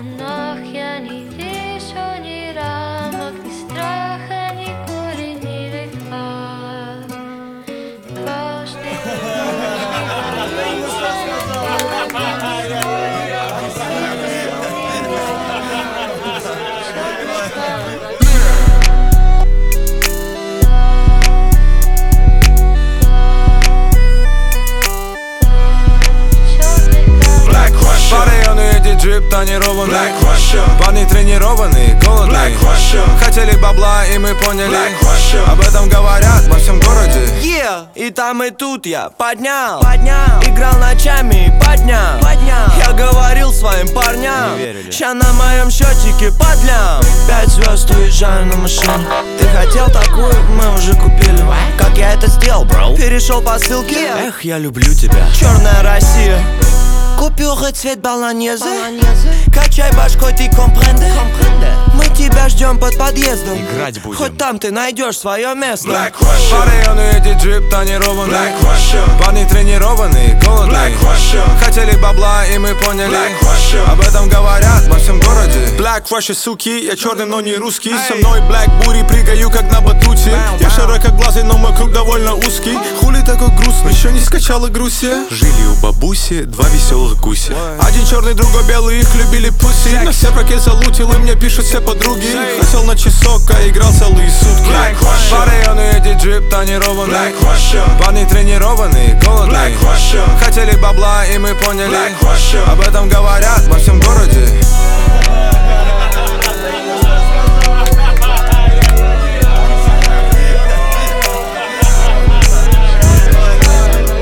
туманах я не вижу ни рамок, ни страха, ни горя, ни века. Дважды джип тонированный, парни тренированные, голодные, хотели бабла и мы поняли, об этом говорят во всем городе. И там и тут я поднял, играл ночами и поднял. Я говорил своим парням, ща на моем счетчике подлям. 5 звезд, уезжаю на машине. Ты хотел такую, мы уже купили. Как я это сделал, бро? Перешел по ссылке. Эх, я люблю тебя. Черная Россия. Купюры цвет болоньезе. Качай башкой, ты компренде. Мы тебя ждем под подъездом. Играть будем. Хоть там ты найдешь свое место. Парень, он едет джип тонированный, парни тренированные, голодные, хотели бабла и мы поняли, об этом говорят во всем городе. Black Russia, суки, я черный, но не русский. Со мной Black Booty, прыгаю как на батуте. Я широкоглазый, но мой круг довольно узкий. Хули такой грустный, еще не скачала грустья. Жили у бабуси два веселых гуся. Один черный, другой белый, их любили пуси. На северке залутил и мне пишут все подруги. Хотел на часок, а играл целые сутки. Парень, он едет джип тонированный, парни тренированные, голодные, хотели бабла и мы поняли, об этом говорят во всем городе.